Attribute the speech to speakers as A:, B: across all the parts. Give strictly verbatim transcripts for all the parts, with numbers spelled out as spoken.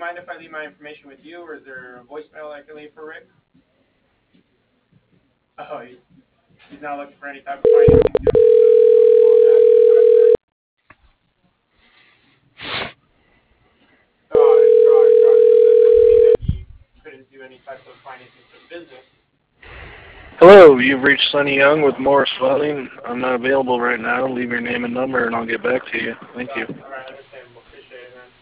A: mind if I leave my information with you, or is there a voicemail I can leave for Rick? Oh, he's he's not looking for any type of financing. Oh, sorry, sorry. So that doesn't mean that he couldn't do any type of financing for the business.
B: Hello, you've reached Sonny Young with Morris Welding. I'm not available right now. Leave your name and number and I'll get back to you. Thank you.
A: All right, understandable. Appreciate it, man.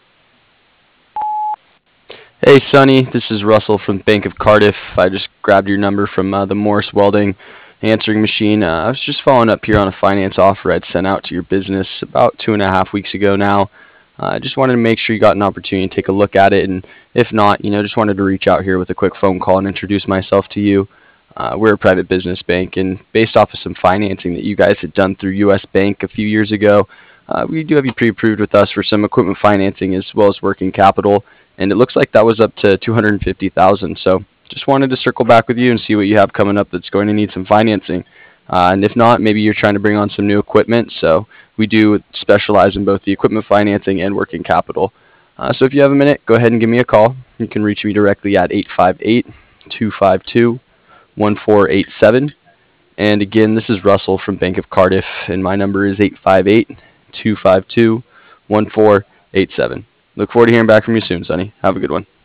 C: Hey, Sonny, this is Russell from Bank of Cardiff. I just grabbed your number from uh, the Morris Welding answering machine. Uh, I was just following up here on a finance offer I'd sent out to your business about two and a half weeks ago now. Uh, I just wanted to make sure you got an opportunity to take a look at it, and if not, you know, just wanted to reach out here with a quick phone call and introduce myself to you. Uh, we're a private business bank, and based off of some financing that you guys had done through U S Bank a few years ago, uh, we do have you pre-approved with us for some equipment financing as well as working capital, and it looks like that was up to two hundred fifty thousand dollars. So just wanted to circle back with you and see what you have coming up that's going to need some financing. Uh, and if not, maybe you're trying to bring on some new equipment. So we do specialize in both the equipment financing and working capital. Uh, so if you have a minute, go ahead and give me a call. You can reach me directly at eight five eight, two five two, one four eight seven. And again, this is Russell from Bank of Cardiff, and my number is eight five eight, two five two, one four eight seven. Look forward to hearing back from you soon, Sonny. Have a good one.